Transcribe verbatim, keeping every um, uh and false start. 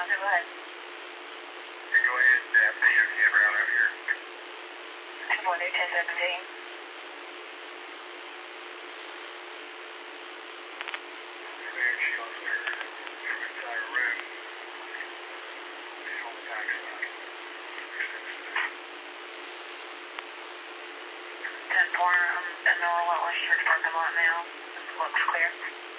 Roger, go ahead. You go ahead and uh, put your camera out here. two one eight, ten seventeen. Man, she also heard it from inside a room. She's on the backside. ten four, I'm in the Rolla Church parking lot now. Looks clear.